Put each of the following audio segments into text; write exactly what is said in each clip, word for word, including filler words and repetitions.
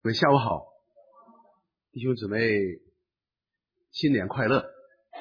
各位下午好，弟兄姊妹，新年快乐！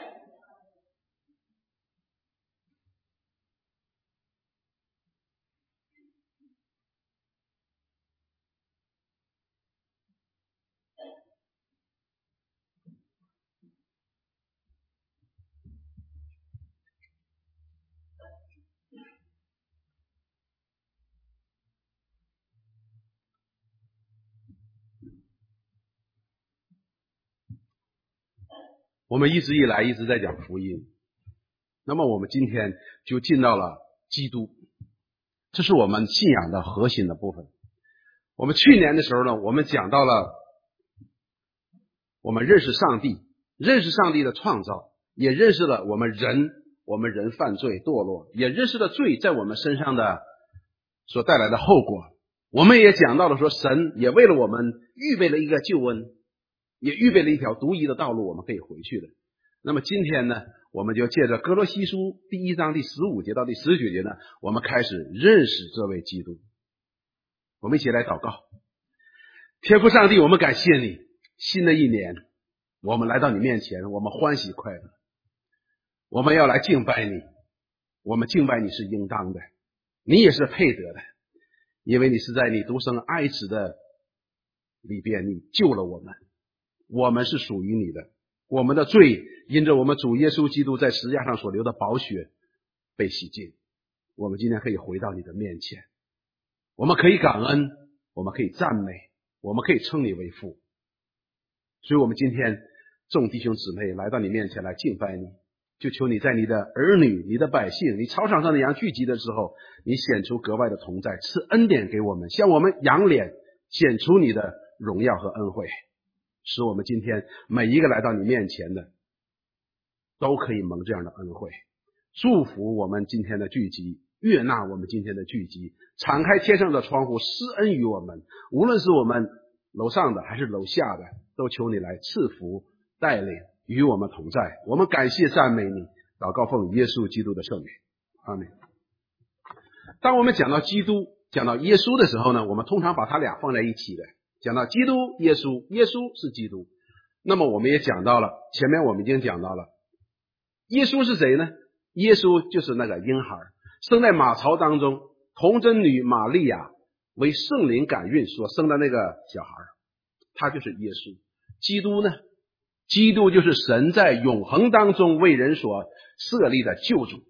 我们一直以来一直在讲福音，那么我们今天就进到了基督，这是我们信仰的核心的部分。我们去年的时候呢，我们讲到了我们认识上帝，认识上帝的创造，也认识了我们人，我们人犯罪堕落，也认识了罪在我们身上的所带来的后果。我们也讲到了说，神也为了我们预备了一个救恩，也预备了一条独一的道路，我们可以回去的。那么今天呢，我们就借着哥罗西书第一章第十五节到第十九节呢，我们开始认识这位基督。我们一起来祷告。天父上帝，我们感谢你，新的一年我们来到你面前，我们欢喜快乐，我们要来敬拜你，我们敬拜你是应当的，你也是配得的，因为你是在你独生爱子的里边，你救了我们，我们是属于你的，我们的罪因着我们主耶稣基督在十字架上所流的宝血被洗净。我们今天可以回到你的面前，我们可以感恩，我们可以赞美，我们可以称你为父。所以我们今天众弟兄姊妹来到你面前来敬拜你，就求你在你的儿女，你的百姓，你操场上的羊聚集的时候，你显出格外的同在，赐恩典给我们，向我们扬脸，显出你的荣耀和恩惠，使我们今天每一个来到你面前的都可以蒙这样的恩惠。祝福我们今天的聚集，悦纳我们今天的聚集，敞开天上的窗户，施恩于我们，无论是我们楼上的还是楼下的，都求你来赐福带领，与我们同在。我们感谢赞美你，祷告奉耶稣基督的圣名，阿们。当我们讲到基督，讲到耶稣的时候呢，我们通常把它俩放在一起的，讲到基督耶稣，耶稣是基督。那么我们也讲到了，前面我们已经讲到了耶稣是谁呢？耶稣就是那个婴孩，生在马槽当中，童贞女玛利亚为圣灵感孕所生的那个小孩，他就是耶稣。基督呢，基督就是神在永恒当中为人所设立的救主。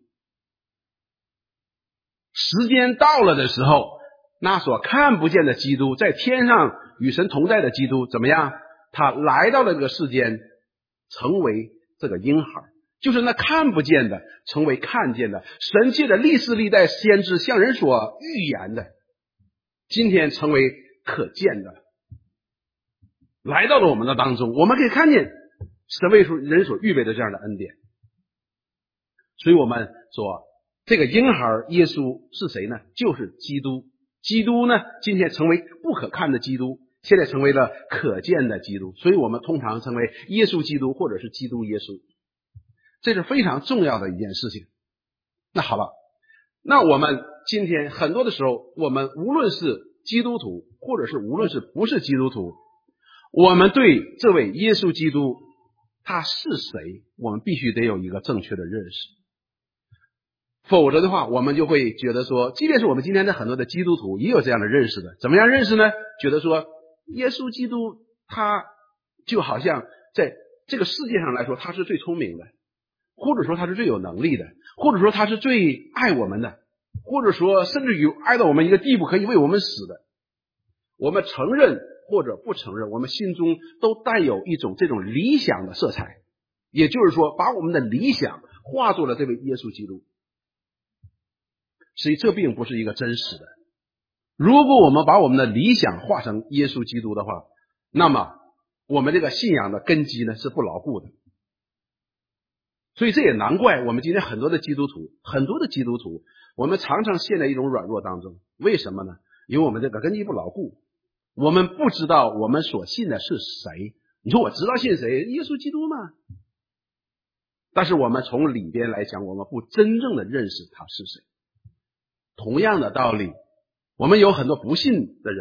时间到了的时候，那所看不见的基督，在天上与神同在的基督怎么样？他来到了这个世间，成为这个婴孩，就是那看不见的成为看见的，神借着历世历代先知向人所预言的，今天成为可见的，来到了我们的当中。我们可以看见神为人所预备的这样的恩典。所以我们说这个婴孩耶稣是谁呢？就是基督。基督呢，今天成为不可看的基督，现在成为了可见的基督，所以我们通常称为耶稣基督或者是基督耶稣。这是非常重要的一件事情。那好了，那我们今天很多的时候，我们无论是基督徒或者是无论是不是基督徒，我们对这位耶稣基督他是谁，我们必须得有一个正确的认识。否则的话，我们就会觉得说，即便是我们今天的很多的基督徒也有这样的认识的。怎么样认识呢？觉得说耶稣基督他就好像在这个世界上来说他是最聪明的，或者说他是最有能力的，或者说他是最爱我们的，或者说甚至于爱到我们一个地步可以为我们死的。我们承认或者不承认，我们心中都带有一种这种理想的色彩，也就是说把我们的理想化作了这位耶稣基督。实际这并不是一个真实的。如果我们把我们的理想化成耶稣基督的话，那么我们这个信仰的根基呢是不牢固的。所以这也难怪我们今天很多的基督徒，很多的基督徒，我们常常陷在一种软弱当中。为什么呢？因为我们这个根基不牢固，我们不知道我们所信的是谁。你说我知道信谁？耶稣基督吗？但是我们从里边来讲，我们不真正的认识他是谁。同样的道理，我们有很多不信的人，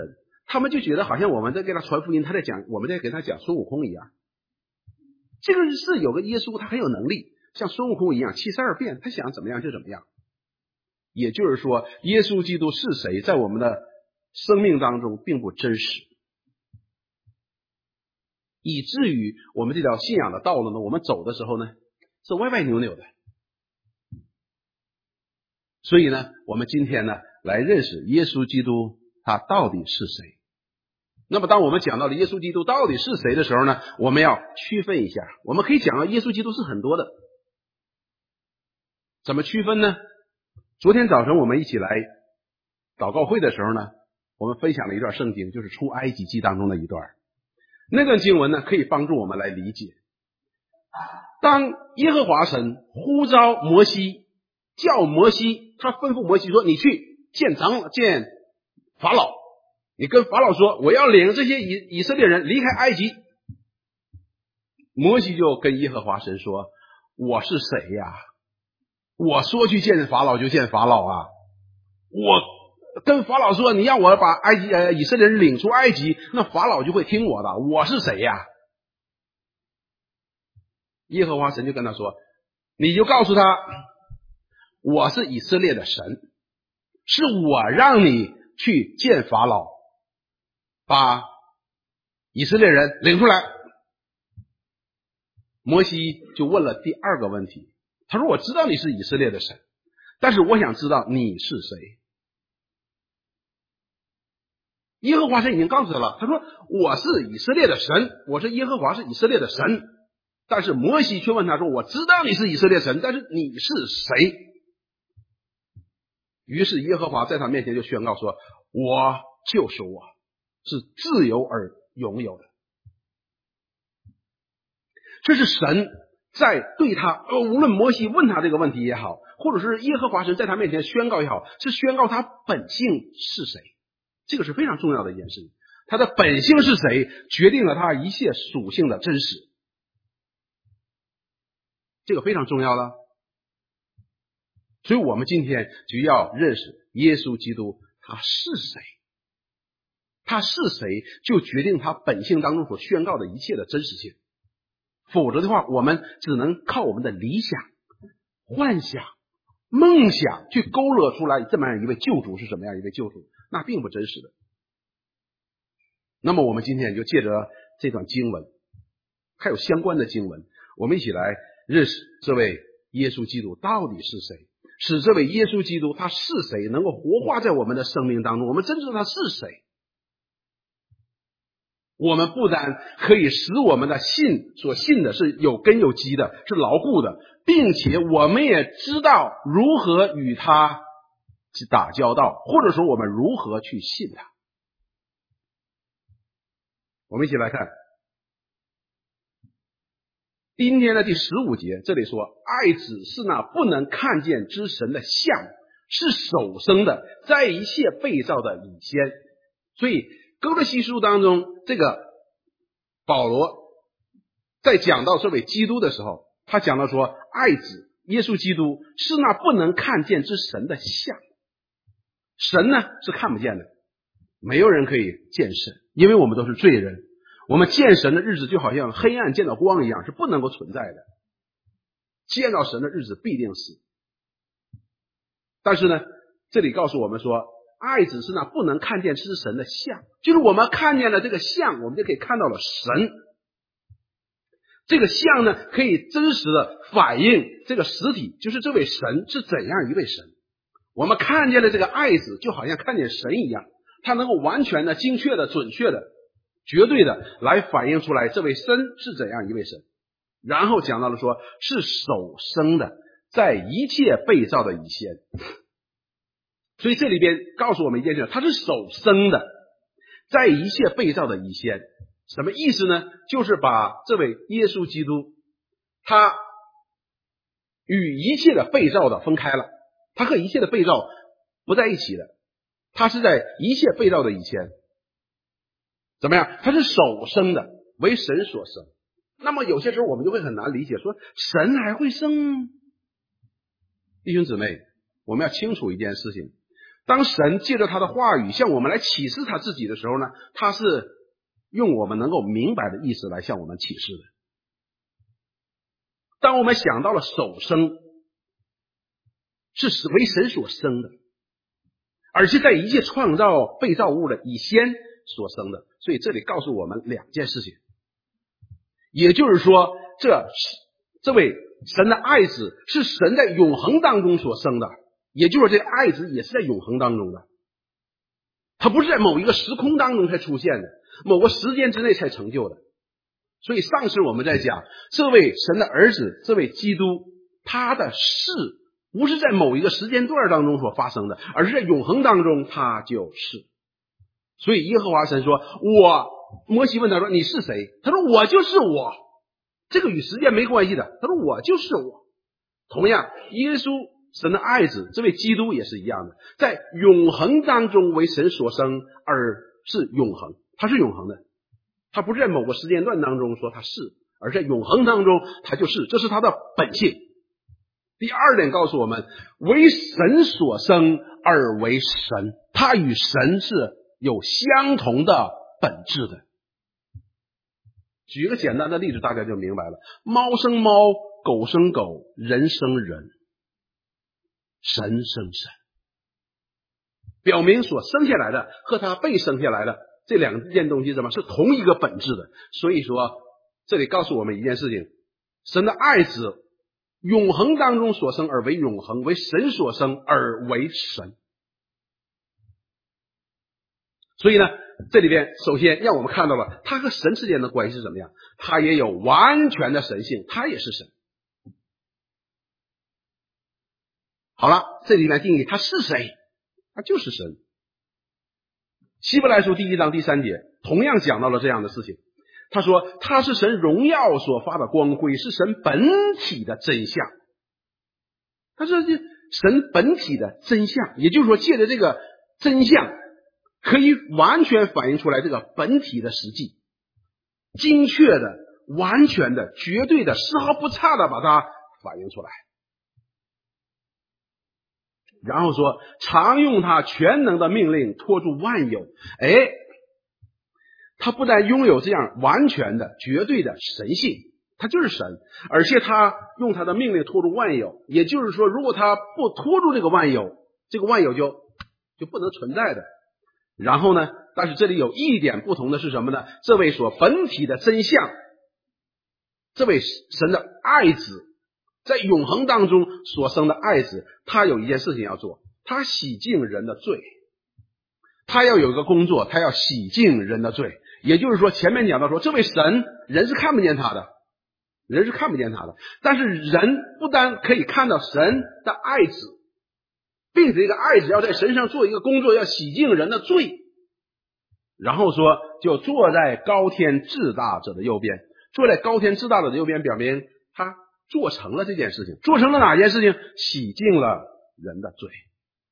他们就觉得好像我们在给他传福音，他在讲，我们在给他讲孙悟空一样。这个是有个耶稣，他很有能力，像孙悟空一样七十二变，他想怎么样就怎么样。也就是说，耶稣基督是谁，在我们的生命当中并不真实，以至于我们这条信仰的道路呢，我们走的时候呢是歪歪扭扭的。所以呢，我们今天呢来认识耶稣基督他到底是谁。那么当我们讲到了耶稣基督到底是谁的时候呢，我们要区分一下。我们可以讲到耶稣基督是很多的，怎么区分呢？昨天早晨我们一起来祷告会的时候呢，我们分享了一段圣经，就是出埃及记当中的一段。那段经文呢，可以帮助我们来理解。当耶和华神呼召摩西，叫摩西，他吩咐摩西说，你去见长见法老，你跟法老说，我要领这些以以色列人离开埃及。摩西就跟耶和华神说，我是谁呀？我说去见法老就见法老啊！我跟法老说，你让我把埃及呃以色列人领出埃及，那法老就会听我的。我是谁呀？耶和华神就跟他说，你就告诉他，我是以色列的神，是我让你去见法老，把以色列人领出来。摩西就问了第二个问题，他说，我知道你是以色列的神，但是我想知道你是谁。耶和华神已经告诉他了，他说，我是以色列的神，我是耶和华，是以色列的神。但是摩西却问他说，我知道你是以色列神，但是你是谁？于是耶和华在他面前就宣告说，我就是我，是自由而拥有的。这是神在对他，无论摩西问他这个问题也好，或者是耶和华神在他面前宣告也好，是宣告他本性是谁。这个是非常重要的一件事情，他的本性是谁，决定了他一切属性的真实，这个非常重要了。所以我们今天就要认识耶稣基督他是谁，他是谁就决定他本性当中所宣告的一切的真实性。否则的话，我们只能靠我们的理想、幻想、梦想去勾勒出来这么样一位救主是什么样一位救主，那并不真实的。那么我们今天就借着这段经文还有相关的经文，我们一起来认识这位耶稣基督到底是谁，使这位耶稣基督他是谁能够活化在我们的生命当中，我们真知道他是谁。我们不但可以使我们的信所信的是有根有基的，是牢固的，并且我们也知道如何与他打交道，或者说我们如何去信他。我们一起来看今天的第十五节，这里说，爱子是那不能看见之神的像，是首生的，在一切被造的以先。所以哥罗西书当中，这个保罗在讲到这位基督的时候，他讲到说，爱子耶稣基督是那不能看见之神的像。神呢是看不见的，没有人可以见神，因为我们都是罪人，我们见神的日子就好像黑暗见到光一样，是不能够存在的。见到神的日子必定死。但是呢，这里告诉我们说，爱子是那不能看见之神的像，就是我们看见了这个像，我们就可以看到了神。这个像呢，可以真实的反映这个实体，就是这位神是怎样一位神。我们看见了这个爱子，就好像看见神一样，他能够完全的、精确的、准确的、绝对的来反映出来这位神是怎样一位神。然后讲到了说，是首生的，在一切被造的以先。所以这里边告诉我们一件事，他是首生的，在一切被造的以先。什么意思呢？就是把这位耶稣基督他与一切的被造的分开了，他和一切的被造不在一起的，他是在一切被造的以前。怎么样？他是首生的，为神所生。那么有些时候我们就会很难理解，说神还会生？弟兄姊妹，我们要清楚一件事情， 当神借着他的话语向我们来启示他自己的时候呢，他是用我们能够明白的意思来向我们启示的。当我们想到了首生是为神所生的，而且在一切创造被造物的以先所生的，所以这里告诉我们两件事情，也就是说，这这位神的爱子是神在永恒当中所生的，也就是说，这个爱子也是在永恒当中的，他不是在某一个时空当中才出现的，某个时间之内才成就的。所以上次我们在讲，这位神的儿子，这位基督，他的事不是在某一个时间段当中所发生的，而是在永恒当中他就是。所以耶和华神说，我摩西问他说，你是谁？他说，我就是我。这个与时间没关系的，他说，我就是我。同样，耶稣神的爱子，这位基督也是一样的，在永恒当中为神所生，而是永恒，他是永恒的，他不是在某个时间段当中说他是，而在永恒当中他就是，这是他的本性。第二点告诉我们，为神所生而为神，他与神是有相同的本质的。举一个简单的例子，大家就明白了，猫生猫，狗生狗，人生人，神生神，表明所生下来的和他被生下来的这两件东西什么是同一个本质的。所以说这里告诉我们一件事情，神的爱子永恒当中所生而为永恒，为神所生而为神。所以呢，这里边首先让我们看到了他和神之间的关系是怎么样，他也有完全的神性，他也是神。好了，这里面定义他是谁，他就是神。希伯来书第一章第三节同样讲到了这样的事情，他说他是神荣耀所发的光辉，是神本体的真相。他说是神本体的真相，也就是说借着这个真相可以完全反映出来这个本体的实际，精确的、完全的、绝对的、丝毫不差的把它反映出来。然后说常用他全能的命令托住万有。哎，他不但拥有这样完全的绝对的神性，他就是神，而且他用他的命令托住万有，也就是说如果他不托住这个万有，这个万有就就不能存在的。然后呢，但是这里有一点不同的是什么呢？这位所本体的真相，这位神的爱子，在永恒当中所生的爱子，他有一件事情要做，他洗净人的罪，他要有一个工作，他要洗净人的罪。也就是说前面讲到说，这位神人是看不见他的，人是看不见他的，但是人不但可以看到神的爱子，并且这个爱子要在神上做一个工作，要洗净人的罪。然后说就坐在高天至大者的右边，坐在高天至大者的右边，表明他做成了这件事情。做成了哪件事情？洗净了人的罪。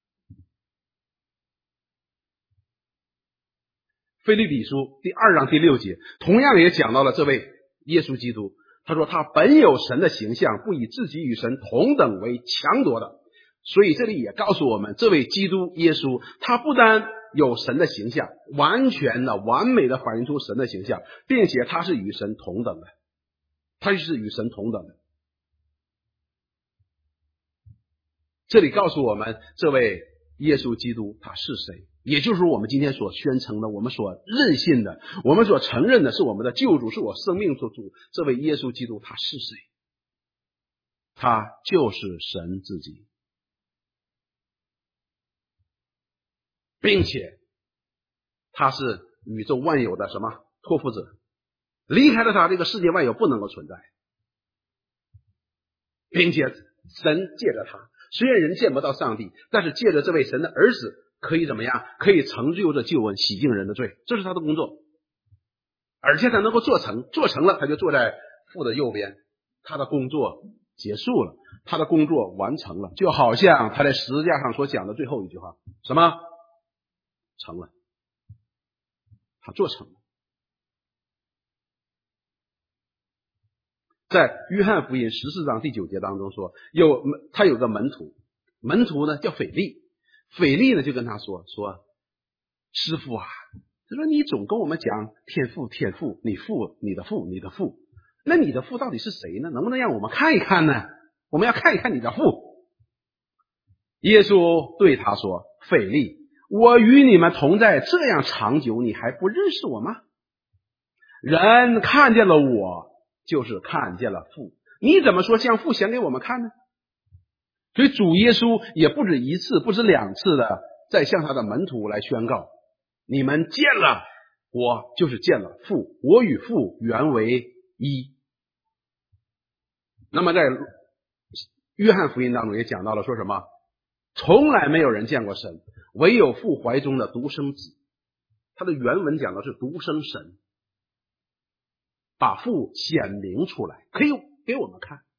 腓立比书第二章第六节同样也讲到了这位耶稣基督，他说他本有神的形象，不以自己与神同等为强夺的。所以这里也告诉我们，这位基督耶稣他不单有神的形象，完全的完美的反映出神的形象，并且他是与神同等的，他是与神同等的。这里告诉我们这位耶稣基督他是谁，也就是我们今天所宣称的，我们所认信的，我们所承认的是我们的救主，是我生命所主。这位耶稣基督他是谁？他就是神自己，并且他是宇宙万有的什么托付者，离开了他，这个世界万有不能够存在。并且神借着他，虽然人见不到上帝，但是借着这位神的儿子可以怎么样？可以成就这救恩，洗净人的罪，这是他的工作。而且他能够做成，做成了他就坐在父的右边，他的工作结束了，他的工作完成了，就好像他在十字架上所讲的最后一句话，什么？成了，他做成了。在约翰福音十四章第九节当中说，有他有个门徒，门徒呢叫腓力， 腓力呢就跟他说说师父啊，他说你总跟我们讲天父天父，你父你的父你的父，那你的父到底是谁呢？能不能让我们看一看呢？我们要看一看你的父。耶稣对他说，腓力，我与你们同在这样长久，你还不认识我吗？人看见了我，就是看见了父，你怎么说将父显给我们看呢？所以主耶稣也不止一次不止两次的在向他的门徒来宣告，你们见了我就是见了父，我与父原为一。那么在约翰福音当中也讲到了，说什么从来没有人见过神，唯有父怀中的独生子。他的原文讲的是独生神把父显明出来，可以给我们看。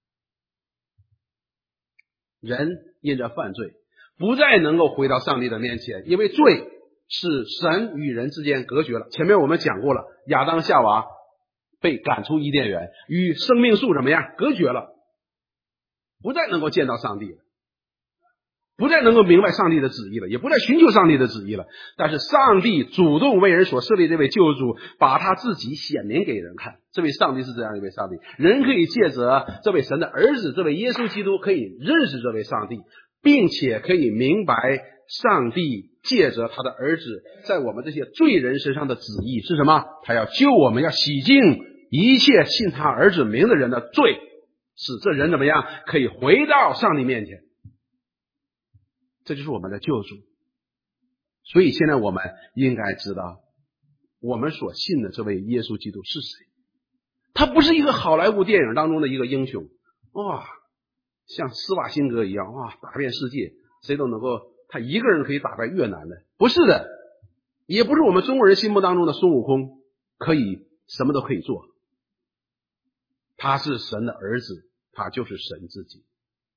人因着犯罪不再能够回到上帝的面前，因为罪是神与人之间隔绝了。前面我们讲过了，亚当夏娃被赶出伊甸园，与生命树怎么样隔绝了，不再能够见到上帝了，不再能够明白上帝的旨意了，也不再寻求上帝的旨意了。但是上帝主动为人所设立这位救主，把他自己显明给人看。这位上帝是这样一位上帝，人可以借着这位神的儿子，这位耶稣基督，可以认识这位上帝，并且可以明白上帝借着他的儿子在我们这些罪人身上的旨意是什么。他要救我们，要洗净一切信他儿子名的人的罪，使这人怎么样可以回到上帝面前。这就是我们的救主。所以现在我们应该知道，我们所信的这位耶稣基督是谁。他不是一个好莱坞电影当中的一个英雄，哇，像施瓦辛格一样，哇，打遍世界，谁都能够，他一个人可以打败越南的，不是的。也不是我们中国人心目当中的孙悟空，可以什么都可以做。他是神的儿子，他就是神自己。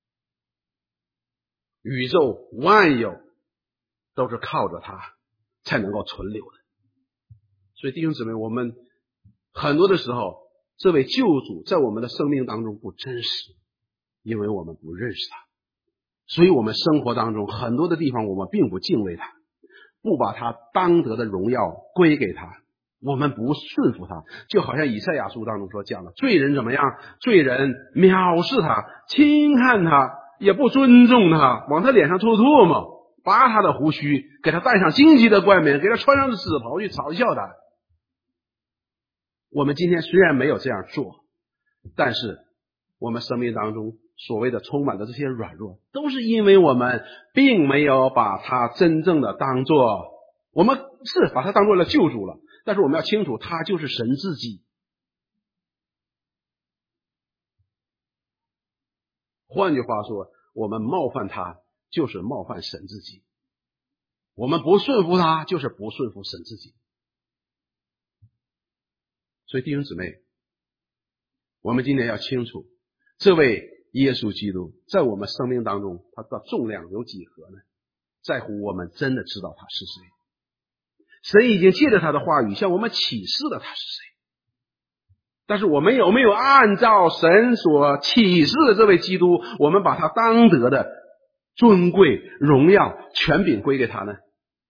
宇宙万有都是靠着他才能够存留的。所以弟兄姊妹，我们很多的时候，这位救主在我们的生命当中不真实，因为我们不认识他。所以我们生活当中很多的地方我们并不敬畏他，不把他当得的荣耀归给他，我们不顺服他。就好像以赛亚书当中所讲的，罪人怎么样？罪人藐视他，轻看他，也不尊重他，往他脸上吐唾沫，拔他的胡须，给他戴上荆棘的冠冕，给他穿上紫袍去嘲笑他。我们今天虽然没有这样做，但是我们生命当中所谓的充满的这些软弱，都是因为我们并没有把他真正的当作，我们是把他当作了救主了，但是我们要清楚，他就是神自己。换句话说，我们冒犯他就是冒犯神自己，我们不顺服他就是不顺服神自己。所以弟兄姊妹，我们今天要清楚，这位耶稣基督在我们生命当中他的重量有几何呢？在乎我们真的知道他是谁。神已经借着他的话语向我们启示了他是谁，但是我们有没有按照神所启示的这位基督，我们把他当得的尊贵、荣耀、权柄归给他呢？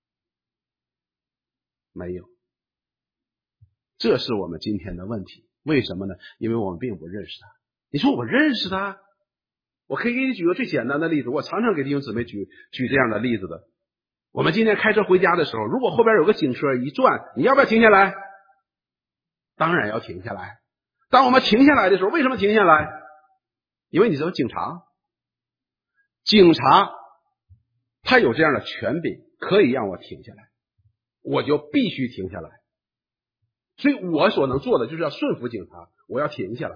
没有。这是我们今天的问题。为什么呢？因为我们并不认识他。你说我认识他，我可以给你举个最简单的例子，我常常给弟兄姊妹举举这样的例子的。我们今天开车回家的时候，如果后边有个警车一转，你要不要停下来？当然要停下来。当我们停下来的时候，为什么停下来？因为你是警察。警察他有这样的权柄，可以让我停下来，我就必须停下来。所以我所能做的就是要顺服警察，我要停下来。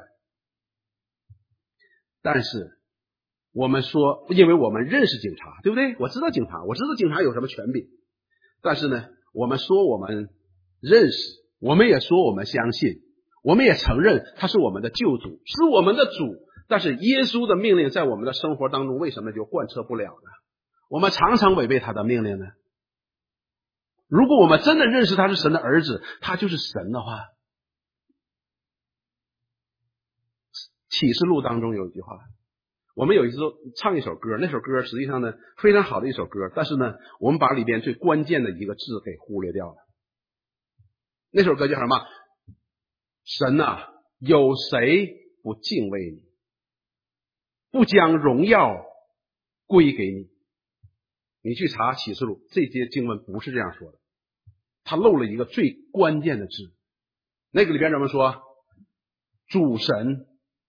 但是我们说，因为我们认识警察，对不对？我知道警察，我知道警察有什么权柄。但是呢，我们说我们认识，我们也说我们相信，我们也承认他是我们的救主，是我们的主。但是耶稣的命令在我们的生活当中为什么就贯彻不了呢？我们常常违背他的命令呢？如果我们真的认识他是神的儿子，他就是神的话，启示录当中有一句话， 我们有一次唱一首歌，那首歌实际上呢非常好的一首歌，但是呢我们把里边最关键的一个字给忽略掉了。那首歌叫什么？神啊，有谁不敬畏你，不将荣耀归给你？你去查启示录，这些经文不是这样说的，他漏了一个最关键的字。那个里边怎么说？主神，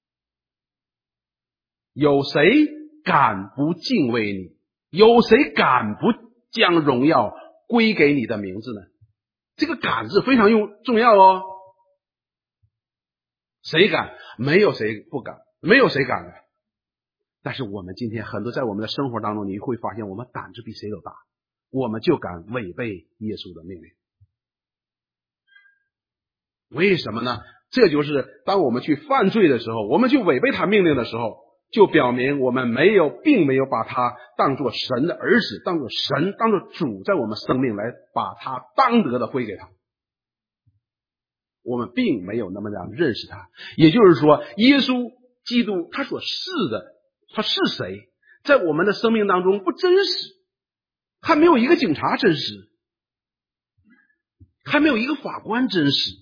有谁敢不敬畏你？有谁敢不将荣耀归给你的名字呢？这个敢字非常用重要哦。谁敢？没有谁不敢，没有谁敢的。但是我们今天很多在我们的生活当中，你会发现我们胆子比谁都大，我们就敢违背耶稣的命令。为什么呢？这就是当我们去犯罪的时候，我们去违背他命令的时候，就表明我们没有并没有把他当作神的儿子，当作神，当作主，在我们生命来把他当得的归给他。我们并没有那么样认识他。也就是说，耶稣基督他所是的，他是谁，在我们的生命当中不真实，还没有一个警察真实，还没有一个法官真实。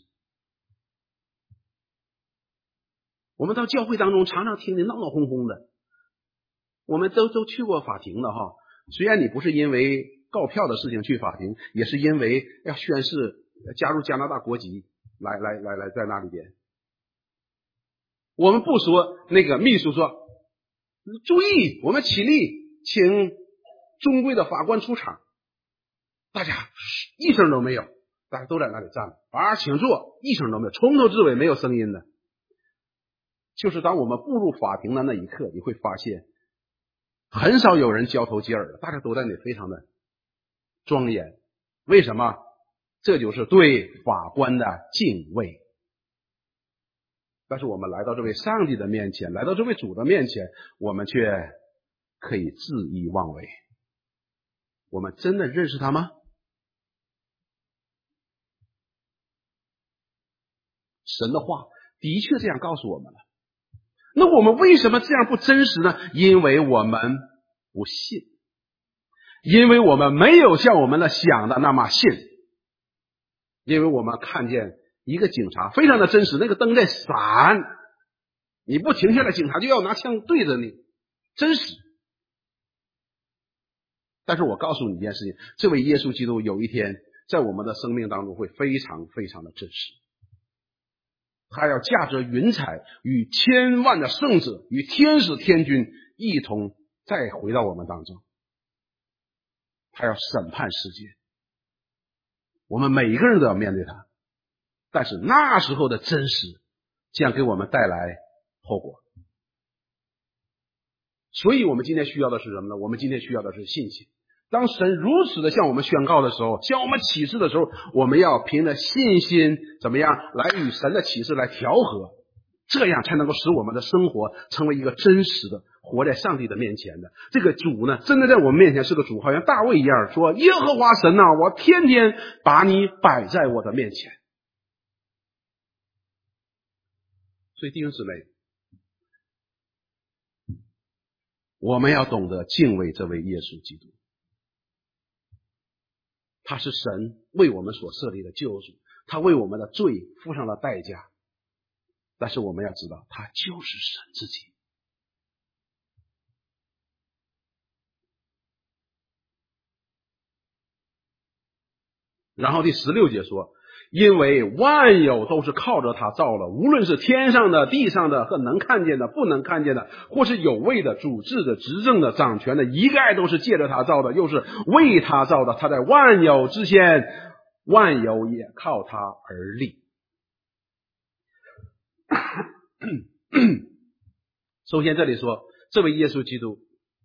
我们到教会当中常常听见闹闹哄哄的，我们都都去过法庭的哈。虽然你不是因为告票的事情去法庭，也是因为要宣誓加入加拿大国籍，来来来来在那里边。我们不说那个秘书说注意，我们起立，请尊贵的法官出场。大家一声都没有，大家都在那里站着，啊，请坐，一声都没有，从头至尾没有声音的。就是当我们步入法庭的那一刻，你会发现很少有人交头接耳的，大家都在那里非常的庄严。为什么？这就是对法官的敬畏。但是我们来到这位上帝的面前，来到这位主的面前，我们却可以恣意妄为。我们真的认识他吗？神的话的确这样告诉我们了。那我们为什么这样不真实呢？因为我们不信，因为我们没有像我们的想的那么信，因为我们看见一个警察非常的真实，那个灯在闪，你不停下来，警察就要拿枪对着你，真实。但是我告诉你一件事情，这位耶稣基督有一天在我们的生命当中会非常非常的真实。他要驾着云彩，与千万的圣者，与天使天军一同再回到我们当中。他要审判世界，我们每一个人都要面对他。但是那时候的真实将给我们带来后果。所以我们今天需要的是什么呢？我们今天需要的是信心。当神如此的向我们宣告的时候，向我们启示的时候，我们要凭着信心怎么样来与神的启示来调和，这样才能够使我们的生活成为一个真实的活在上帝的面前的。这个主呢，真的在我们面前是个主，好像大卫一样说，耶和华神啊，我天天把你摆在我的面前。所以弟兄姊妹，我们要懂得敬畏这位耶稣基督。他是神为我们所设立的救主，他为我们的罪付上了代价。但是我们要知道，他就是神自己。然后第十六节说，因为万有都是靠着他造的，无论是天上的、地上的和能看见的、不能看见的，或是有位的、主治的、执政的、掌权的，一概都是借着他造的，又是为他造的。他在万有之前，万有也靠他而立。首先这里说，这位耶稣基督，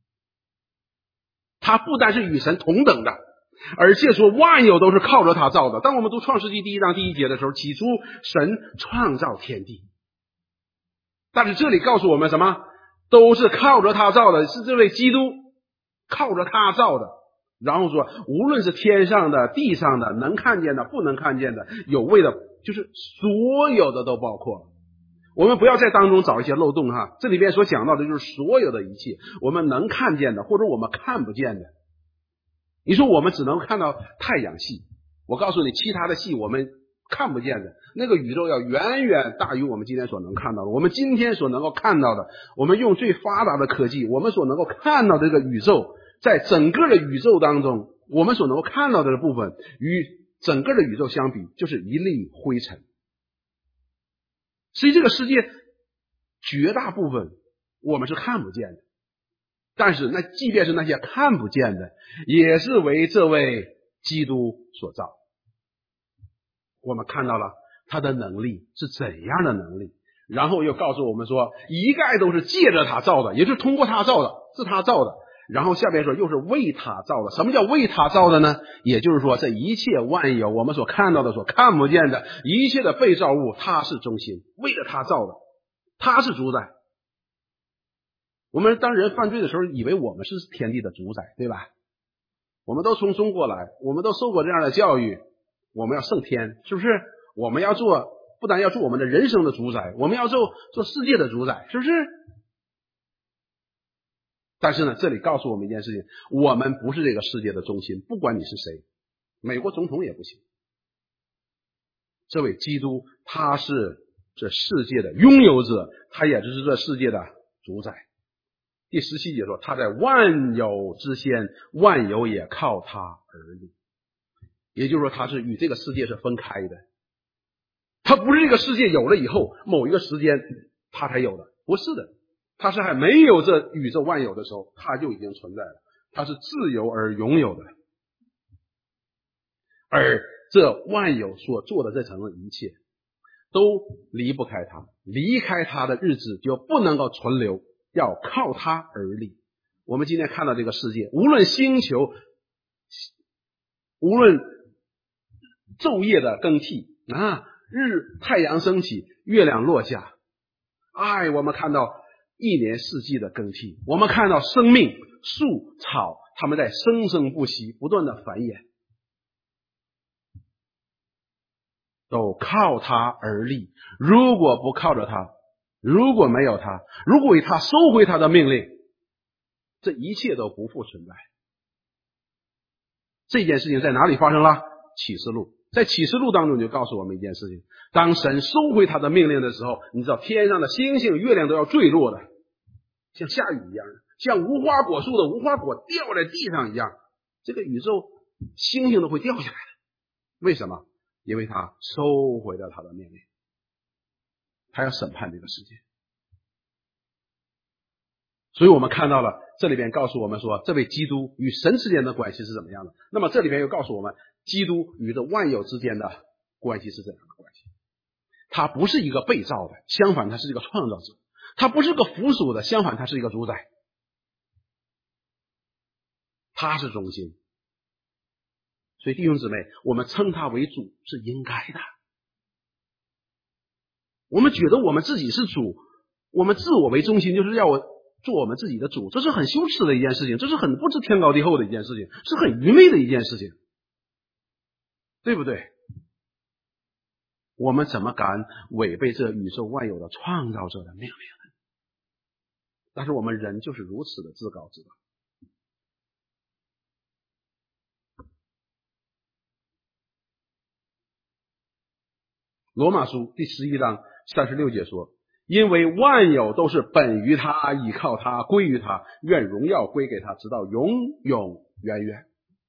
他不单是与神同等的，而且说万有都是靠着他造的。当我们读创世纪第一章第一节的时候，起初神创造天地，但是这里告诉我们什么？都是靠着他造的，是这位基督靠着他造的。然后说无论是天上的、地上的、能看见的、不能看见的、有位的，就是所有的都包括了。 我们不要在当中找一些漏洞哈。这里边所讲到的就是所有的一切，我们能看见的或者我们看不见的。你说我们只能看到太阳系，我告诉你，其他的系我们看不见的，那个宇宙要远远大于我们今天所能看到的。我们今天所能够看到的，我们用最发达的科技，我们所能够看到的这个宇宙，在整个的宇宙当中，我们所能够看到的部分与整个的宇宙相比，就是一粒灰尘。所以这个世界绝大部分我们是看不见的，但是那即便是那些看不见的，也是为这位基督所造。我们看到了他的能力是怎样的能力，然后又告诉我们说，一概都是借着他造的，也就是通过他造的，是他造的。然后下边说又是为他造的。什么叫为他造的呢？也就是说，这一切万有，我们所看到的、所看不见的一切的被造物，他是中心，为了他造的，他是主宰。我们当人犯罪的时候，以为我们是天地的主宰，对吧？我们都从中过来，我们都受过这样的教育，我们要胜天，是不是？我们要做，不但要做我们的人生的主宰，我们要做做世界的主宰，是不是？但是呢，这里告诉我们一件事情，我们不是这个世界的中心，不管你是谁，美国总统也不行。这位基督，他是这世界的拥有者，他也就是这世界的主宰。第十七节说，他在万有之先，万有也靠他而立。也就是说，他是与这个世界是分开的，他不是这个世界有了以后某一个时间他才有的，不是的，他是还没有这宇宙万有的时候他就已经存在了，他是自由而拥有的。而这万有所做的这层的一切都离不开他，离开他的日子就不能够存留，要靠他而立。我们今天看到这个世界，无论星球，无论昼夜的更替啊，日太阳升起，月亮落下，哎，我们看到一年四季的更替，我们看到生命、树、草，它们在生生不息，不断的繁衍，都靠他而立。如果不靠着他，如果没有他，如果他收回他的命令，这一切都不复存在。这件事情在哪里发生了？启示录。在启示录当中就告诉我们一件事情，当神收回他的命令的时候，你知道天上的星星月亮都要坠落的，像下雨一样，像无花果树的无花果掉在地上一样，这个宇宙星星都会掉下来的。为什么？因为他收回了他的命令，他要审判这个世界。所以我们看到了这里边告诉我们说，这位基督与神之间的关系是怎么样的。那么这里边又告诉我们，基督与这万有之间的关系是怎样的关系。他不是一个被造的，相反他是一个创造者。他不是个附属的，相反他是一个主宰。他是中心。所以弟兄姊妹，我们称他为主是应该的。我们觉得我们自己是主，我们自我为中心，就是要我做我们自己的主，这是很羞耻的一件事情，这是很不知天高地厚的一件事情，是很愚昧的一件事情，对不对？我们怎么敢违背这宇宙万有的创造者的命令呢？但是我们人就是如此的自高自大。罗马书第十一章三十六节说，因为万有都是本于他，倚靠他，归于他，愿荣耀归给他，直到永永远远。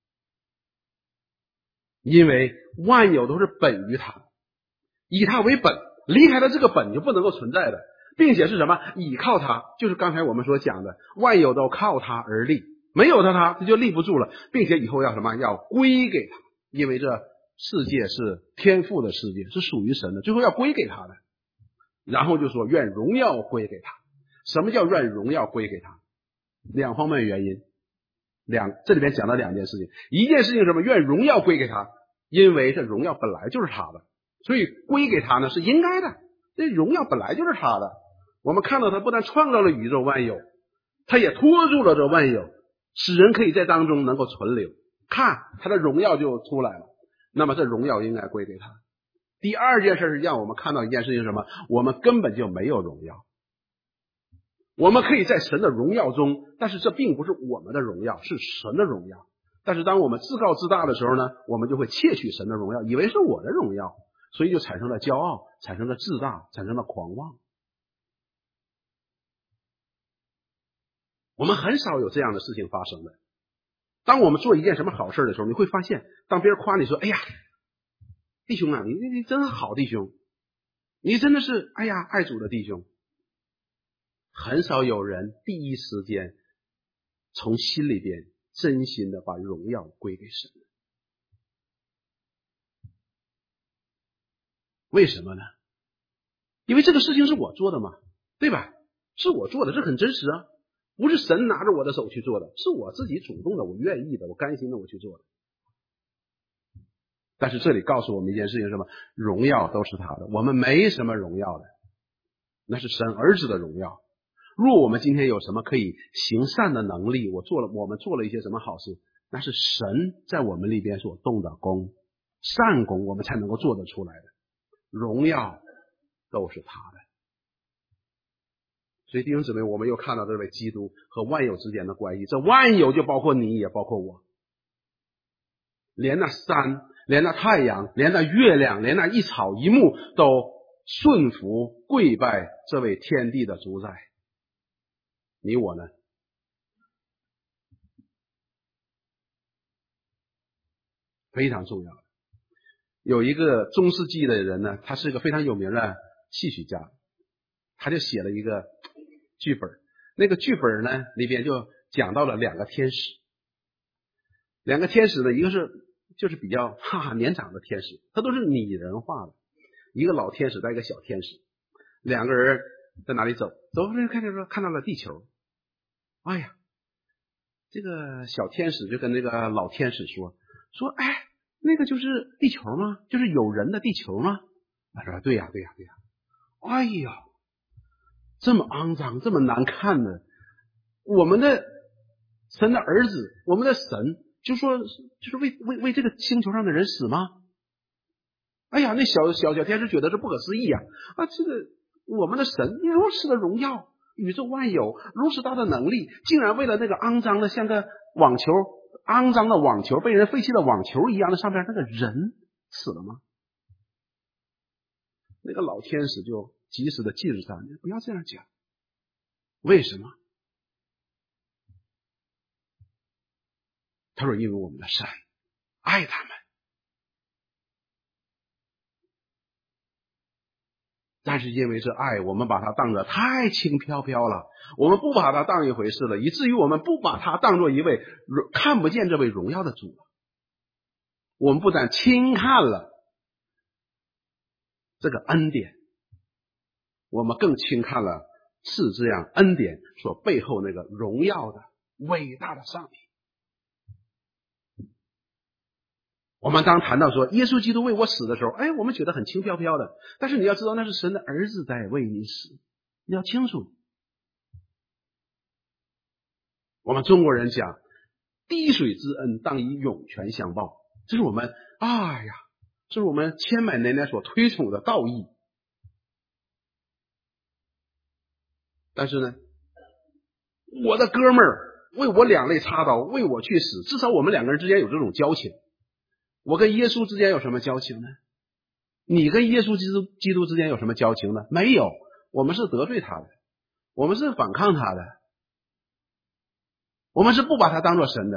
因为万有都是本于他，以他为本，离开了这个本就不能够存在的，并且是什么？倚靠他，就是刚才我们所讲的，万有都靠他而立，没有他他这就立不住了，并且以后要什么？要归给他，因为这世界是天父的世界，是属于神的，最后要归给他的。然后就说愿荣耀归给他。什么叫愿荣耀归给他？两方面原因，两这里边讲了两件事情。一件事情什么？愿荣耀归给他，因为这荣耀本来就是他的，所以归给他呢是应该的，这荣耀本来就是他的。我们看到他不但创造了宇宙万有，他也托住了这万有，使人可以在当中能够存留，看他的荣耀就出来了。那么这荣耀应该归给他。 第二件事是让我们看到一件事情是什么？我们根本就没有荣耀。我们可以在神的荣耀中，但是这并不是我们的荣耀，是神的荣耀。但是当我们自高自大的时候呢，我们就会窃取神的荣耀，以为是我的荣耀，所以就产生了骄傲，产生了自大，产生了狂妄。我们很少有这样的事情发生的。当我们做一件什么好事的时候，你会发现，当别人夸你说，哎呀，弟兄啊，你你真好，弟兄，你真的是哎呀爱主的弟兄。很少有人第一时间从心里边真心的把荣耀归给神。为什么呢？因为这个事情是我做的嘛，对吧？是我做的，这很真实啊，不是神拿着我的手去做的，是我自己主动的，我愿意的，我甘心的我去做的。但是这里告诉我们一件事情是什么？荣耀都是他的，我们没什么荣耀的，那是神儿子的荣耀。若我们今天有什么可以行善的能力，我做了，我们做了一些什么好事，那是神在我们里边所动的功，善功，我们才能够做得出来的。荣耀都是他的。所以弟兄姊妹，我们又看到这位基督和万有之间的关系，这万有就包括你，也包括我，连那山，连那太阳，连那月亮，连那一草一木都顺服跪拜这位天地的主宰。你我呢？非常重要的。有一个中世纪的人呢，他是一个非常有名的戏曲家，他就写了一个剧本。那个剧本呢里边就讲到了两个天使，两个天使呢，一个是就是比较哈哈年长的天使，他都是拟人化的，一个老天使带一个小天使，两个人在哪里走？走着看见说看到了地球。哎呀，这个小天使就跟那个老天使说说，哎，那个就是地球吗？就是有人的地球吗？他说对呀对呀对呀。哎呀，这么肮脏，这么难看的，我们的神的儿子，我们的神就说就是为为为这个星球上的人死吗？哎呀，那小小小天使觉得这不可思议啊！啊，这个我们的神如此的荣耀，宇宙万有如此大的能力，竟然为了那个肮脏的像个网球，肮脏的网球，被人废弃的网球一样的上面那个人死了吗？那个老天使就及时的禁止他，你不要这样讲。为什么？他说因为我们的神爱他们。但是因为这爱，我们把它当得太轻飘飘了，我们不把它当一回事了，以至于我们不把它当作一位看不见这位荣耀的主了。我们不但轻看了这个恩典，我们更轻看了是这样恩典所背后那个荣耀的伟大的上帝。我们当谈到说耶稣基督为我死的时候，哎，我们觉得很轻飘飘的，但是你要知道那是神的儿子在为你死，你要清楚。我们中国人讲滴水之恩当以涌泉相报，这是我们哎呀，这是我们千百年来所推崇的道义。但是呢，我的哥们儿为我两肋插刀，为我去死，至少我们两个人之间有这种交情。我跟耶稣之间有什么交情呢？你跟耶稣基督基督之间有什么交情呢？没有，我们是得罪他的，我们是反抗他的，我们是不把他当作神的，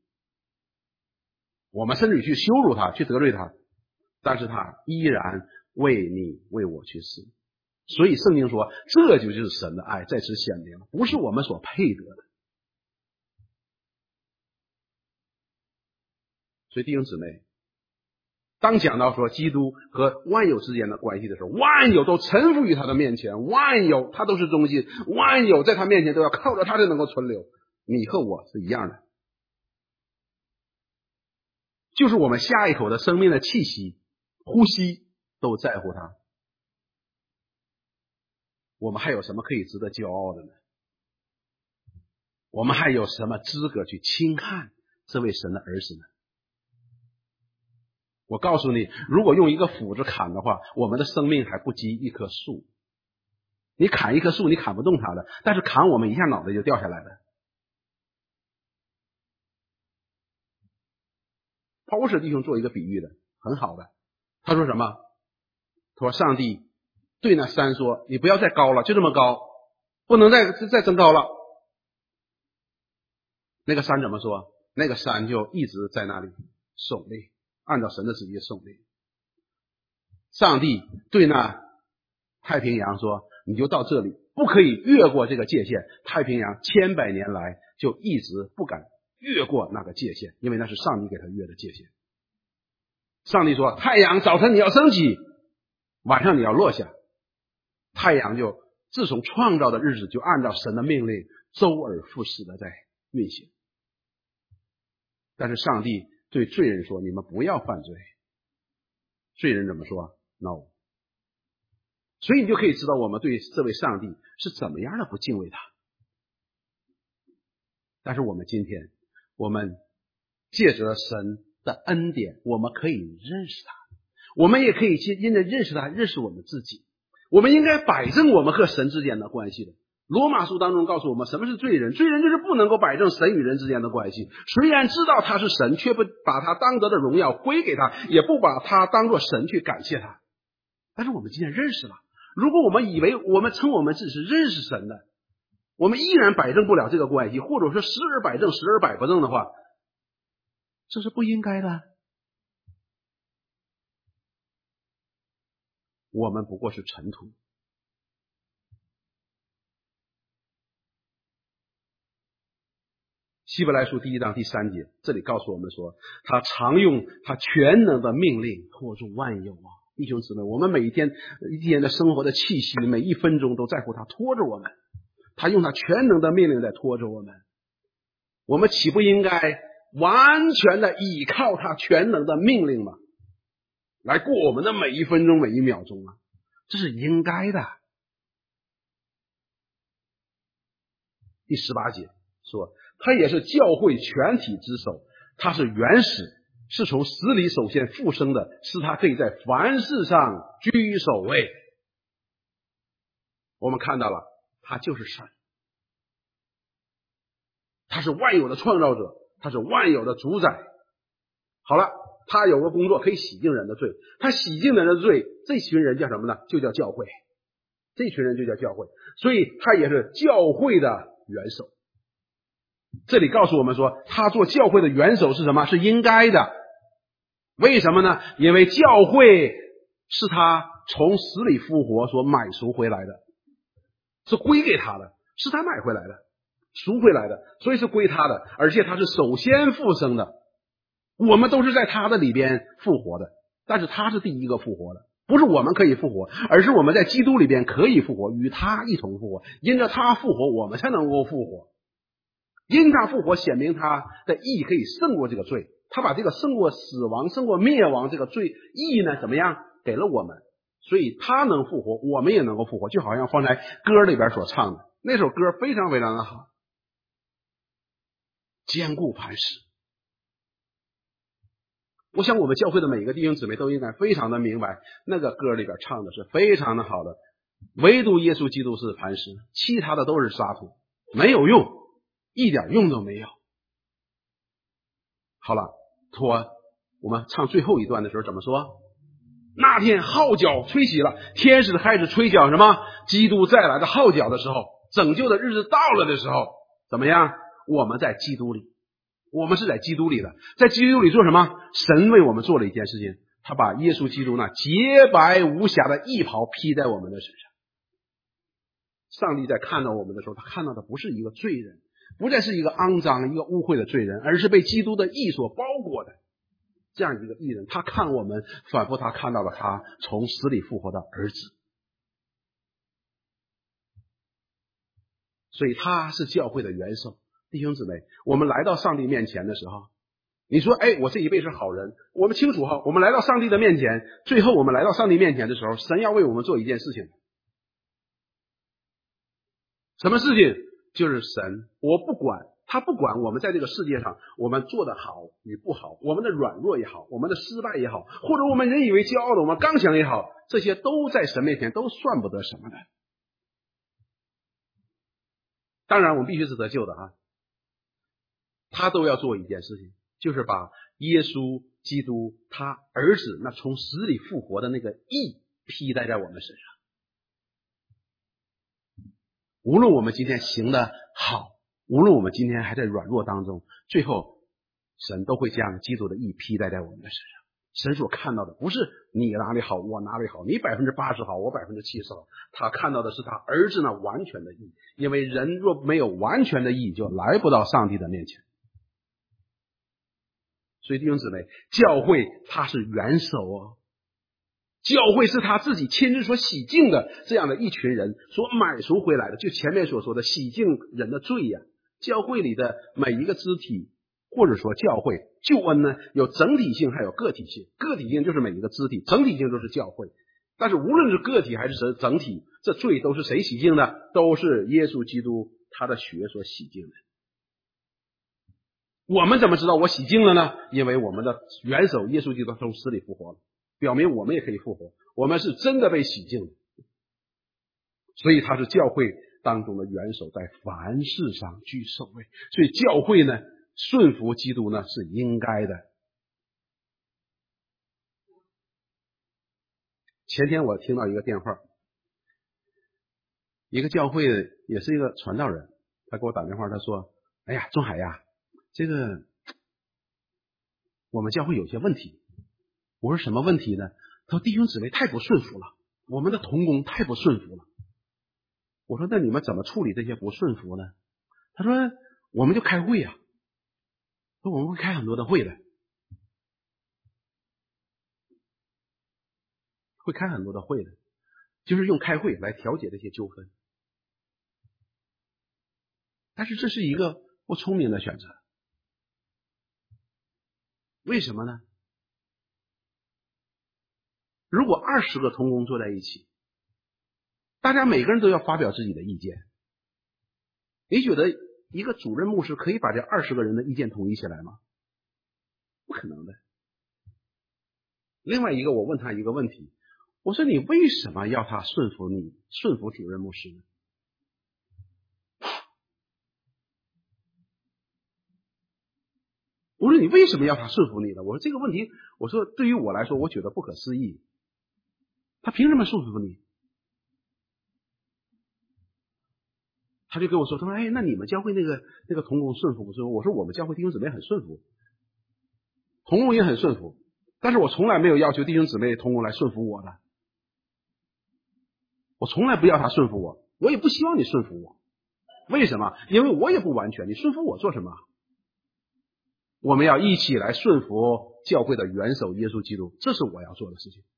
我们甚至去羞辱他，去得罪他，但是他依然为你为我去死。所以圣经说这就是神的爱在此显明，不是我们所配得的。所以弟兄姊妹，当讲到说基督和万有之间的关系的时候，万有都臣服于他的面前，万有他都是中心，万有在他面前都要靠着他才能够存留。你和我是一样的，就是我们下一口的生命的气息呼吸都在乎他。我们还有什么可以值得骄傲的呢？我们还有什么资格去轻看这位神的儿子呢？ 我告诉你，如果用一个斧子砍的话，我们的生命还不及一棵树。你砍一棵树，你砍不动它的，但是砍我们一下脑袋就掉下来了。保罗弟兄做一个比喻的，很好的。他说什么？他说上帝对那山说，你不要再高了，就这么高，不能再再增高了。那个山怎么说？那个山就一直在那里耸立，按照神的旨意耸立。上帝对那太平洋说，你就到这里，不可以越过这个界限。太平洋千百年来就一直不敢越过那个界限，因为那是上帝给他越的界限。上帝说，太阳早晨你要升起，晚上你要落下。太阳就自从创造的日子就按照神的命令周而复始的在运行。但是上帝对罪人说，你们不要犯罪。罪人怎么说？ No。 所以你就可以知道我们对这位上帝是怎么样的不敬畏他。但是我们今天，我们借着神的恩典，我们可以认识他，我们也可以因着认识他认识我们自己。我们应该摆正我们和神之间的关系的。罗马书当中告诉我们，什么是罪人？罪人就是不能够摆正神与人之间的关系，虽然知道他是神，却不把他当得的荣耀归给他，也不把他当作神去感谢他。但是我们今天认识了，如果我们以为我们称我们自己是认识神的，我们依然摆正不了这个关系，或者说时而摆正时而摆不正的话，这是不应该的。我们不过是尘土。希伯来书第一章第三节，这里告诉我们说，他常用他全能的命令托住万有啊！弟兄姊妹，我们每一天一天的生活的气息，每一分钟都在乎他托着我们，他用他全能的命令在托着我们。我们岂不应该完全的依靠他全能的命令吗？来过我们的每一分钟每一秒钟啊，这是应该的。第十八节说，他也是教会全体之首，他是原始，是从死里首先复生的，是他可以在凡事上居首位。我们看到了，他就是神，他是万有的创造者，他是万有的主宰。好了，他有个工作可以洗净人的罪，他洗净人的罪，这群人叫什么呢？就叫教会，这群人就叫教会，所以他也是教会的元首。这里告诉我们说，他做教会的元首是什么？是应该的。为什么呢？因为教会是他从死里复活所买赎回来的，是归给他的，是他买回来的，赎回来的，所以是归他的，而且他是首先复生的。我们都是在他的里边复活的，但是他是第一个复活的，不是我们可以复活，而是我们在基督里边可以复活，与他一同复活，因着他复活，我们才能够复活。因他复活显明他的义可以胜过这个罪，他把这个胜过死亡胜过灭亡这个罪义呢怎么样给了我们，所以他能复活，我们也能够复活。就好像方才歌里边所唱的那首歌非常非常的好，坚固磐石。我想我们教会的每一个弟兄姊妹都应该非常的明白，那个歌里边唱的是非常的好的，唯独耶稣基督是磐石，其他的都是沙土，没有用，一点用都没有。好了，托我们唱最后一段的时候怎么说？那天号角吹起了，天使开始吹响什么？基督再来的号角的时候，拯救的日子到了的时候，怎么样？我们在基督里，我们是在基督里的，在基督里做什么？神为我们做了一件事情，他把耶稣基督那洁白无瑕的义袍披在我们的身上。上帝在看到我们的时候，他看到的不是一个罪人，不再是一个肮脏一个污秽的罪人，而是被基督的义所包裹的这样一个义人。他看我们，仿佛他看到了他从死里复活的儿子。所以他是教会的元首。弟兄姊妹，我们来到上帝面前的时候，你说哎，我这一辈是好人，我们清楚哈，我们来到上帝的面前，最后我们来到上帝面前的时候，神要为我们做一件事情。什么事情？就是神，我不管他不管我们在这个世界上我们做的好与不好，我们的软弱也好，我们的失败也好，或者我们人以为骄傲的我们刚强也好，这些都在神面前都算不得什么的。当然我们必须是得救的啊，他都要做一件事情，就是把耶稣基督他儿子那从死里复活的那个义披戴在我们身上。无论我们今天行的好，无论我们今天还在软弱当中，最后神都会将基督的义披戴在我们的身上。神所看到的不是你哪里好我哪里好，你百分之八十好我百分之七十好，他看到的是他儿子那完全的义。因为人若没有完全的义，就来不到上帝的面前。所以弟兄姊妹，教会它是元首哦，教会是他自己亲自所洗净的这样的一群人所买赎回来的，就前面所说的洗净人的罪呀、啊。教会里的每一个肢体，或者说教会救恩呢，有整体性还有个体性。个体性就是每一个肢体，整体性就是教会。但是无论是个体还是整体，这罪都是谁洗净的？都是耶稣基督他的血所洗净的。我们怎么知道我洗净了呢？因为我们的元首耶稣基督从死里复活了，表明我们也可以复活，我们是真的被洗净的。所以他是教会当中的元首，在凡事上居首位。所以教会呢，顺服基督呢是应该的。前天我听到一个电话，一个教会也是一个传道人，他给我打电话，他说：哎呀，钟海呀，这个我们教会有些问题。我说什么问题呢？他说弟兄姊妹太不顺服了，我们的同工太不顺服了。我说那你们怎么处理这些不顺服呢？他说我们就开会啊，说我们会开很多的会的，会开很多的会的，就是用开会来调解这些纠纷。但是这是一个不聪明的选择。为什么呢？如果二十个同工坐在一起，大家每个人都要发表自己的意见，你觉得一个主任牧师可以把这二十个人的意见统一起来吗？不可能的。另外一个，我问他一个问题，我说你为什么要他顺服你，顺服主任牧师呢？我说你为什么要他顺服你呢？我说这个问题，我说对于我来说，我觉得不可思议。他凭什么顺服你？他就跟我说，他说哎，那你们教会那个那个同工顺服不顺服？我说我们教会弟兄姊妹很顺服，同工也很顺服，但是我从来没有要求弟兄姊妹同工来顺服我的，我从来不要他顺服我，我也不希望你顺服我。为什么？因为我也不完全，你顺服我做什么？我们要一起来顺服教会的元首耶稣基督，这是我要做的事情。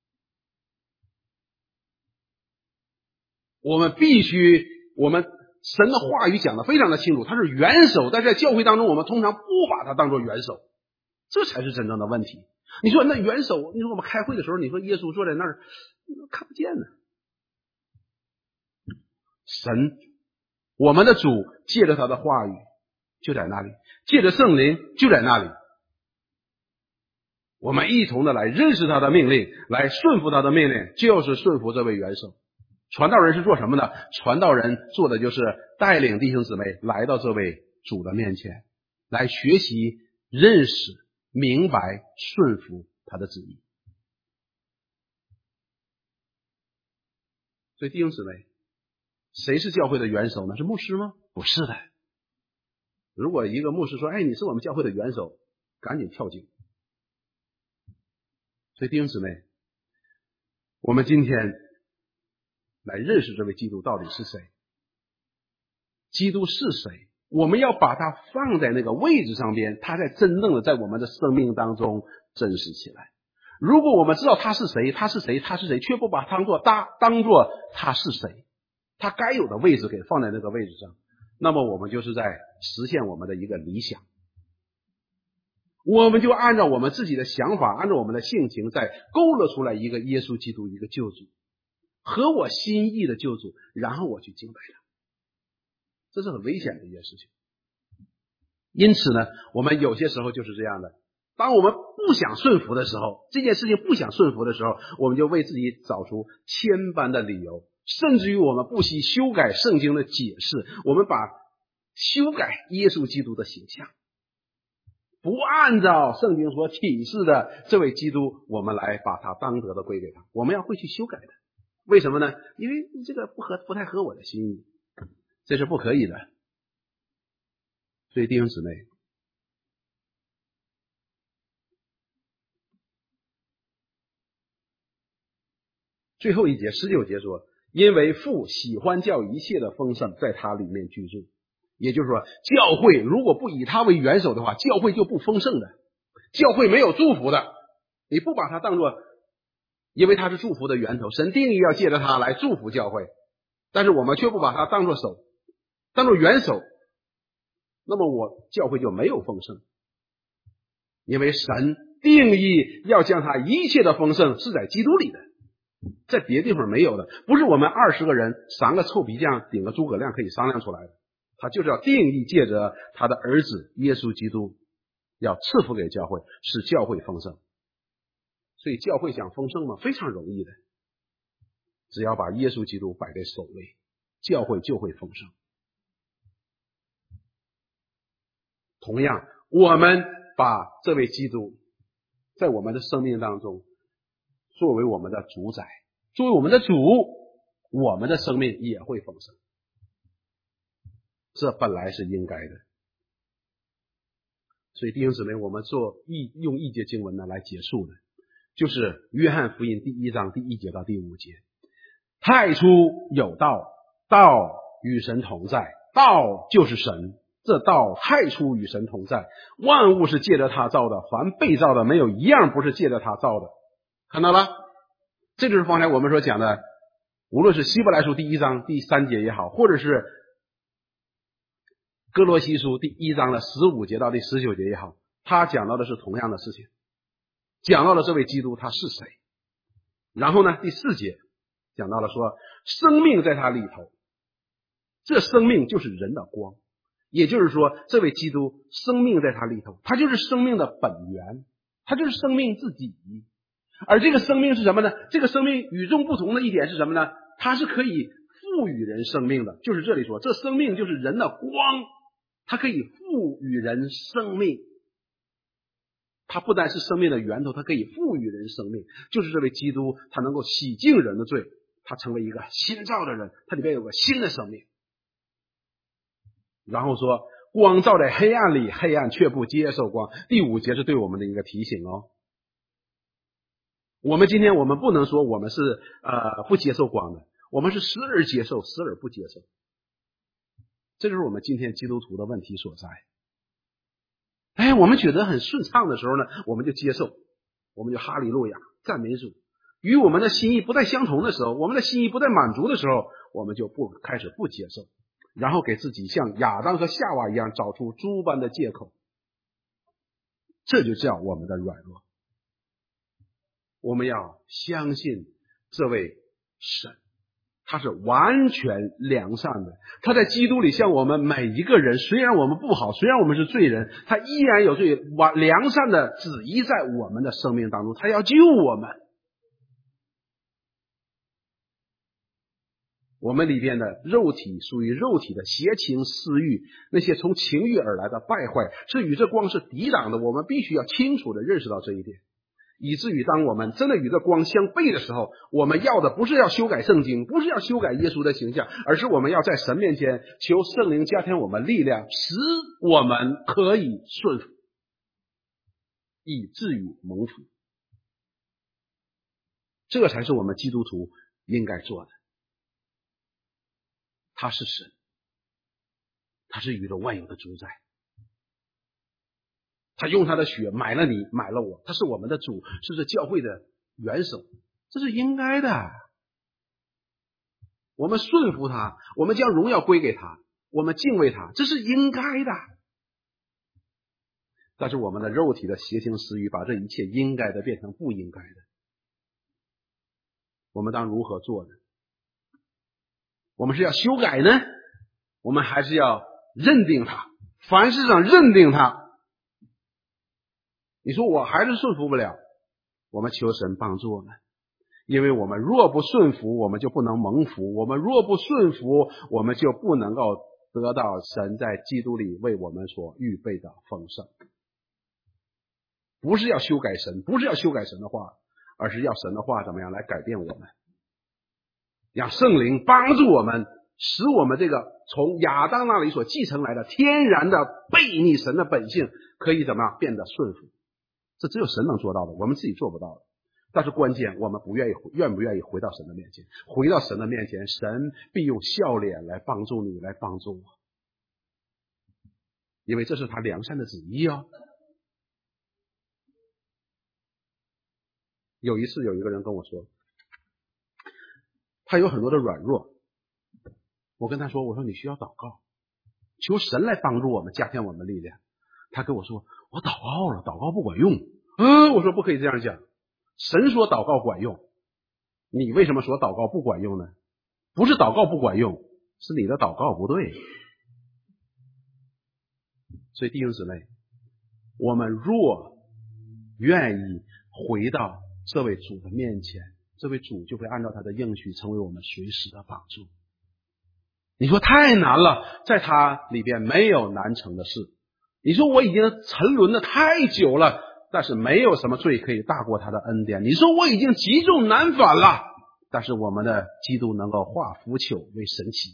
我们必须，我们神的话语讲得非常的清楚，他是元首，但是在教会当中我们通常不把他当作元首，这才是真正的问题。你说那元首，你说我们开会的时候，你说耶稣坐在那儿看不见呢。神，我们的主借着他的话语就在那里，借着圣灵就在那里，我们一同的来认识他的命令，来顺服他的命令，就是顺服这位元首。传道人是做什么的？传道人做的就是带领弟兄姊妹来到这位主的面前，来学习、认识、明白、顺服他的旨意。所以弟兄姊妹，谁是教会的元首呢？是牧师吗？不是的。如果一个牧师说，哎，你是我们教会的元首，赶紧跳井。所以弟兄姊妹，我们今天来认识这位基督到底是谁，基督是谁，我们要把他放在那个位置上边，他才真正的在我们的生命当中真实起来。如果我们知道他是谁，他是谁，他是谁，却不把他当作当当作他是谁，他该有的位置给放在那个位置上，那么我们就是在实现我们的一个理想。我们就按照我们自己的想法，按照我们的性情，再勾勒出来一个耶稣基督，一个救主，合我心意的救主，然后我去敬拜他。这是很危险的一件事情。 因此呢，我们有些时候就是这样的，当我们不想顺服的时候，这件事情不想顺服的时候，我们就为自己找出千般的理由，甚至于我们不惜修改圣经的解释，我们把修改耶稣基督的形象，不按照圣经所启示的这位基督，我们来把他当得的归给他，我们要会去修改的。为什么呢？因为这个不合不太合我的心意，这是不可以的。所以弟兄姊妹，最后一节十九节说，因为父喜欢叫一切的丰盛在他里面居住。也就是说，教会如果不以他为元首的话，教会就不丰盛的，教会没有祝福的。你不把它当作，因为它是祝福的源头，神定义要借着它来祝福教会，但是我们却不把它当作首，当作元首，那么我教会就没有丰盛。因为神定义要将他一切的丰盛是在基督里的，在别地方没有的，不是我们二十个人三个臭皮匠顶个诸葛亮可以商量出来的。他就是要定义借着他的儿子耶稣基督要赐福给教会，使教会丰盛。所以教会想丰盛吗？非常容易的，只要把耶稣基督摆在首位，教会就会丰盛。同样，我们把这位基督在我们的生命当中作为我们的主宰，作为我们的主，我们的生命也会丰盛。这本来是应该的。所以弟兄姊妹，我们做一用一节经文呢来结束的，就是约翰福音第一章第一节到第五节。太初有道，道与神同在，道就是神，这道太初与神同在，万物是借着他造的，凡被造的没有一样不是借着他造的。看到了？这就是方才我们所讲的，无论是希伯来书第一章第三节也好，或者是哥罗西书第一章的十五节到第十九节也好，他讲到的是同样的事情，讲到了这位基督他是谁。然后呢，第四节讲到了说生命在他里头，这生命就是人的光，也就是说这位基督生命在他里头，他就是生命的本源，他就是生命自己。而这个生命是什么呢？这个生命与众不同的一点是什么呢？它是可以赋予人生命的，就是这里说这生命就是人的光，它可以赋予人生命。它不单是生命的源头，它可以赋予人生命，就是这位基督他能够洗净人的罪，他成为一个新造的人，他里面有个新的生命。然后说光照在黑暗里，黑暗却不接受光。第五节是对我们的一个提醒哦。我们今天我们不能说我们是呃不接受光的，我们是时而接受，时而不接受。这就是我们今天基督徒的问题所在。哎，我们觉得很顺畅的时候呢，我们就接受，我们就哈利路亚赞美主。与我们的心意不再相同的时候，我们的心意不再满足的时候，我们就不开始不接受，然后给自己像亚当和夏娃一样找出诸般的借口。这就叫我们的软弱。我们要相信这位神，他是完全良善的，他在基督里向我们每一个人，虽然我们不好，虽然我们是罪人，他依然有最良善的旨意在我们的生命当中，他要救我们。我们里边的肉体属于肉体的邪情私欲，那些从情欲而来的败坏是与这光是抵挡的，我们必须要清楚的认识到这一点，以至于当我们真的与这光相悖的时候，我们要的不是要修改圣经，不是要修改耶稣的形象，而是我们要在神面前求圣灵加添我们力量，使我们可以顺服，以至于蒙福。这才是我们基督徒应该做的。他是神，他是宇宙万有的主宰，他用他的血买了你，买了我，他是我们的主，是这教会的元首，这是应该的。我们顺服他，我们将荣耀归给他，我们敬畏他，这是应该的。但是我们的肉体的邪情私欲把这一切应该的变成不应该的，我们当如何做呢？我们是要修改呢，我们还是要认定它， 凡事上认定他。你说我还是顺服不了，我们求神帮助我们，因为我们若不顺服，我们就不能蒙福，我们若不顺服，我们就不能够得到神在基督里为我们所预备的丰盛。不是要修改神，不是要修改神的话，而是要神的话怎么样来改变我们，让圣灵帮助我们，使我们这个从亚当那里所继承来的天然的悖逆神的本性可以怎么样变得顺服。这只有神能做到的，我们自己做不到的。但是关键我们不愿意愿不愿意回到神的面前，回到神的面前，神必用笑脸来帮助你，来帮助我，因为这是他良善的旨意啊。有一次有一个人跟我说，他有很多的软弱，我跟他说，我说你需要祷告，求神来帮助我们，加添我们力量。他跟我说，我祷告了，祷告不管用。嗯，我说不可以这样讲，神说祷告管用，你为什么说祷告不管用呢？不是祷告不管用，是你的祷告不对。所以弟兄姊妹，我们若愿意回到这位主的面前，这位主就会按照他的应许成为我们随时的帮助。你说太难了，在他里边没有难成的事。你说我已经沉沦的太久了，但是没有什么罪可以大过他的恩典。你说我已经极重难返了，但是我们的基督能够化腐朽为神奇。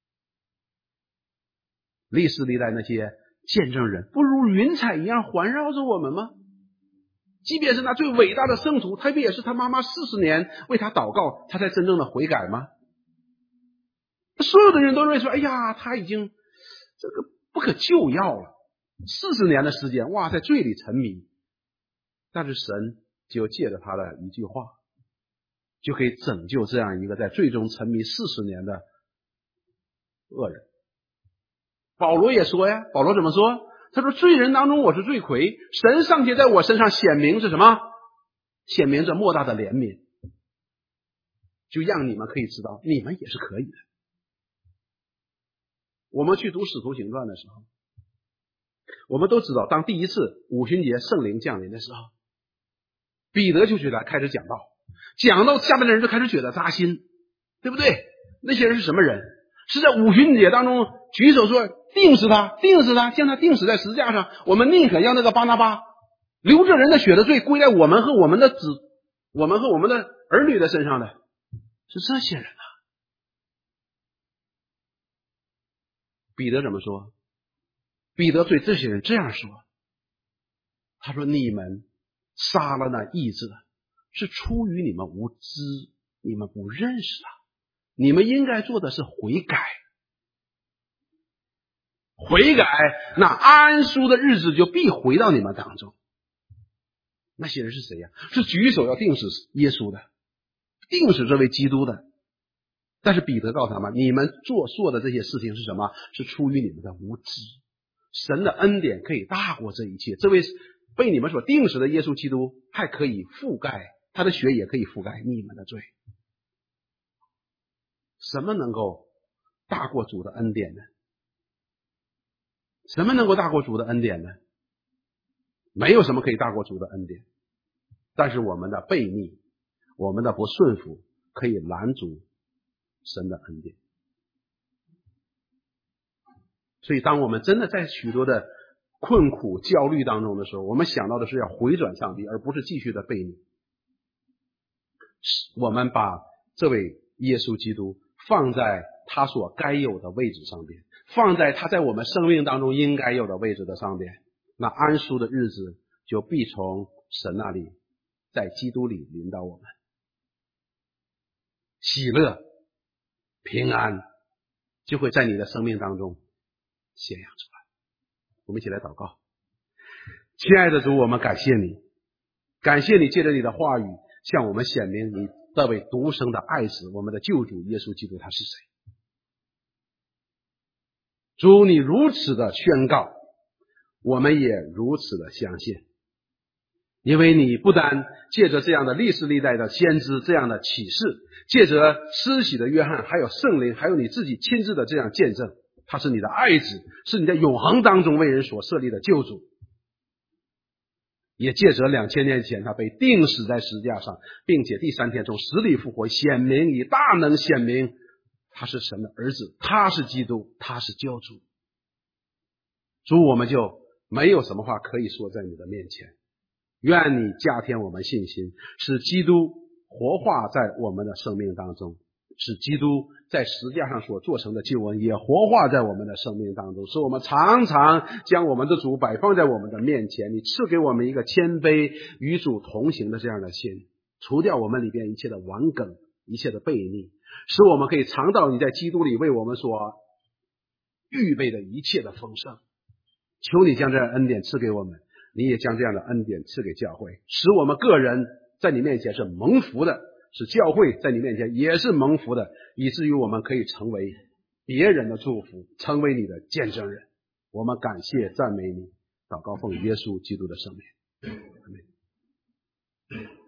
历史历代那些见证人不如云彩一样环绕着我们吗？即便是那最伟大的圣徒，他不也是他妈妈四十年为他祷告，他才真正的悔改吗？所有的人都认为说，哎呀，他已经这个不可救药了，四十年的时间，哇，在罪里沉迷。但是神就借着他的一句话，就可以拯救这样一个在罪中沉迷四十年的恶人。保罗也说呀，保罗怎么说？他说，罪人当中我是罪魁，神尚且在我身上显明是什么？显明着莫大的怜悯，就让你们可以知道你们也是可以的。我们去读使徒行传的时候，我们都知道，当第一次五旬节圣灵降临的时候，彼得就去来开始讲道，讲到下面的人就开始觉得扎心，对不对？那些人是什么人？是在五旬节当中举手说钉死他，钉死他，将他钉死在十字架上，我们宁可让那个巴拿巴流着人的血的罪归在我们和我们的子我们和我们的儿女的身上的，是这些人啊。彼得怎么说？彼得对这些人这样说，他说，你们杀了那义子，是出于你们无知，你们不认识他，你们应该做的是悔改。悔改，那安舒的日子就必回到你们当中。那些人是谁呀？是举手要钉死耶稣的，钉死这位基督的。但是彼得告诉他们，你们做做的这些事情是什么？是出于你们的无知。神的恩典可以大过这一切，这位被你们所钉死的耶稣基督还可以覆盖，他的血也可以覆盖你们的罪。什么能够大过主的恩典呢？什么能够大过主的恩典呢？没有什么可以大过主的恩典。但是我们的悖逆，我们的不顺服，可以拦阻神的恩典。所以当我们真的在许多的困苦焦虑当中的时候，我们想到的是要回转上帝，而不是继续的悖逆。我们把这位耶稣基督放在他所该有的位置上边，放在他在我们生命当中应该有的位置的上边，那安舒的日子就必从神那里在基督里临到我们，喜乐平安就会在你的生命当中显扬出来。我们一起来祷告。亲爱的主，我们感谢你，感谢你借着你的话语向我们显明你这位独生的爱子，我们的救主耶稣基督他是谁。主，你如此的宣告，我们也如此的相信，因为你不单借着这样的历史历代的先知这样的启示，借着施洗的约翰，还有圣灵，还有你自己亲自的这样见证， 他是你的爱子，是你在永恒当中为人所设立的救主。也借着两千年前他被钉死在十字架上，并且第三天从死里复活，显明以大能显明他是神的儿子，他是基督，他是救主。主，我们就没有什么话可以说在你的面前。愿你加添我们信心，使基督活化在我们的生命当中，使基督在十字架上所做成的救恩也活化在我们的生命当中，使我们常常将我们的主摆放在我们的面前。你赐给我们一个谦卑与主同行的这样的心，除掉我们里边一切的顽梗，一切的悖逆，使我们可以尝到你在基督里为我们所预备的一切的丰盛。求你将这样的恩典赐给我们，你也将这样的恩典赐给教会，使我们个人在你面前是蒙福的，使教会在你面前也是蒙福的，以至于我们可以成为别人的祝福，成为你的见证人。我们感谢赞美你，祷告奉耶稣基督的圣名，阿们。